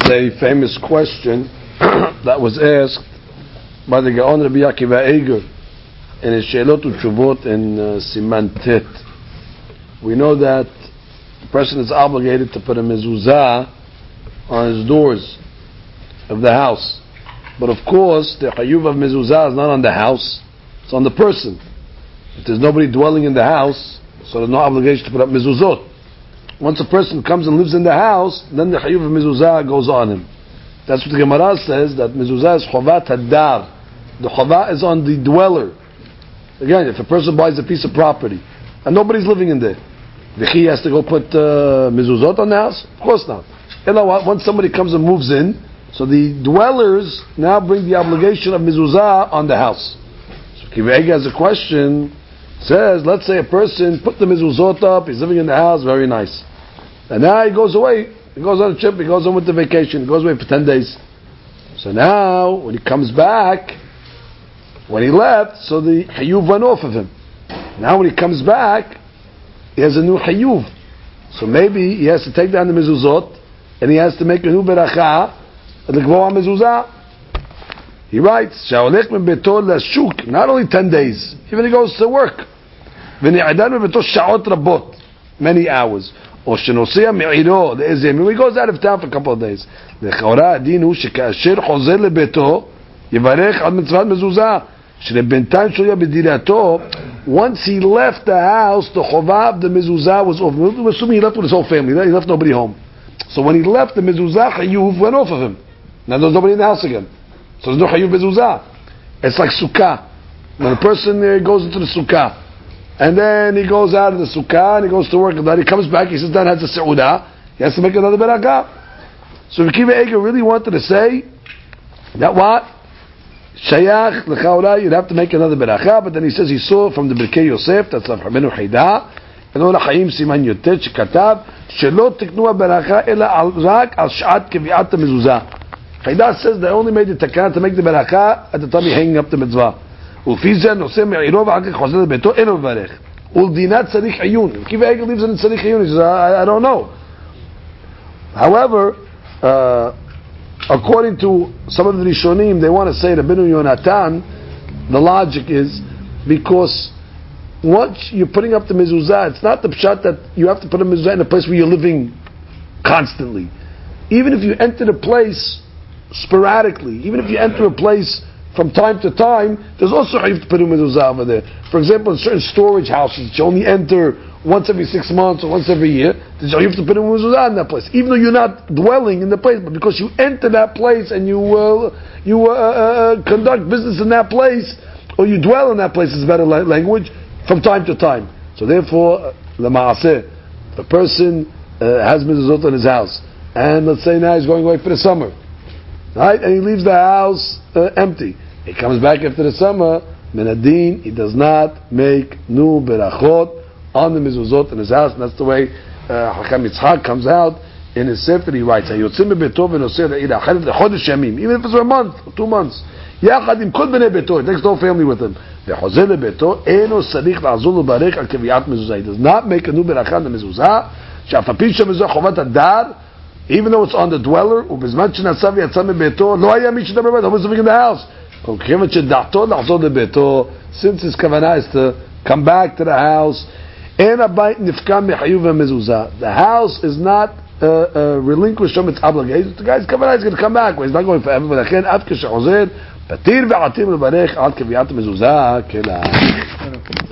a famous question that was asked by the Gaon Rabbi Akiva Eiger in his Sheilot Utshuvot in Siman Tet. We know that the person is obligated to put a mezuzah on his doors of the house. But of course, the chayuv of mezuzah is not on the house, it's on the person. If there's nobody dwelling in the house, so there's no obligation to put up mezuzot. Once a person comes and lives in the house, then the chayuv of mezuzah goes on him. That's what the Gemara says, that mezuzah is chovat hadar. The chava is on the dweller. Again, if a person buys a piece of property and nobody's living in there, the he has to go put mezuzot on the house? Of course not. You know what? Once somebody comes and moves in, so the dwellers now bring the obligation of mezuzah on the house. So Kivega has a question, says, let's say a person put the mezuzot up, he's living in the house, very nice. And now he goes away, he goes on a trip, he goes on with the vacation, he goes away for 10 days. So now, when he comes back, when he left, so the hayuv went off of him. Now when he comes back, he has a new hayuv. So maybe he has to take down the mezuzot, and he has to make a new beracha, and the gvoa mezuzah. He writes, "Sha'olech min beto lashuk." Not only 10 days, even he goes to work. V'ni'adan min beto sha'ot rabot, many hours. Or shenosea me'iro le'ezem. He goes out of town for a couple of days. L'chora adin hu shekasher chozer lebeto yivarech ad mitzvat mezuzah. Shebintan shoya b'dirato. Once he left the house, the chovah of the mezuzah was off. We're assuming he left with his whole family. He left nobody home. So when he left, the mezuzah chayuv went off of him. Now there's nobody in the house again. So there's no chayuv mezuzah. It's like sukkah. When a person goes into the sukkah, and then he goes out of the sukkah, and he goes to work, and then he comes back, he says, then has a seudah, he has to make another berakah. So Akiva Eiger really wanted to say that what? Shayach l'chaura, you'd have to make another berakah, but then he says he saw from the Birkei Yosef, that's Rav Rabbeinu Chida, and Or HaChaim Siman Yotet, shekatav, shelo tiknu ha-berakah, ela rak al sh'at kevi'at ha-mezuzah. Chida says they only made the takana to make the berakah at the time he hanging up the mitzvah. Ufiza nose me'iro v'achak chozer lebeto eno v'varech. Uldinat tzarich ayun. Akiva Eiger lives in tzarich ayun. He says, I don't know. However, according to some of the Rishonim, they want to say Rabbeinu Yonatan, the logic is because once you're putting up the mezuzah, it's not the pshat that you have to put a mezuzah in a place where you're living constantly. Even if you enter the place sporadically, even if you enter a place from time to time, there's also you have to put a mezuzah over there. For example, in certain storage houses, you only enter once every 6 months or once every year, you have to put a mezuzah in that place, even though you're not dwelling in the place, but because you enter that place and you conduct business in that place, or you dwell in that place is better language, from time to time. So therefore, the ma'aseh, the person has mezuzot in his house, and let's say now he's going away for the summer, right? And he leaves the house empty. He comes back after the summer, Menadin, he does not make new berachot on the mezuzot in his house, and that's the way Hakam Yitzchak comes out in his sefer. He writes, even if it's for a month or 2 months, he takes the whole family with him. He does not make a new berachah on the mezuzah, even though it's on the dweller. No one was living in the house. Since his kavanah is to come back to the house, the house is not relinquished from its obligation. The guy's kavanah is going to come back. He's not going forever.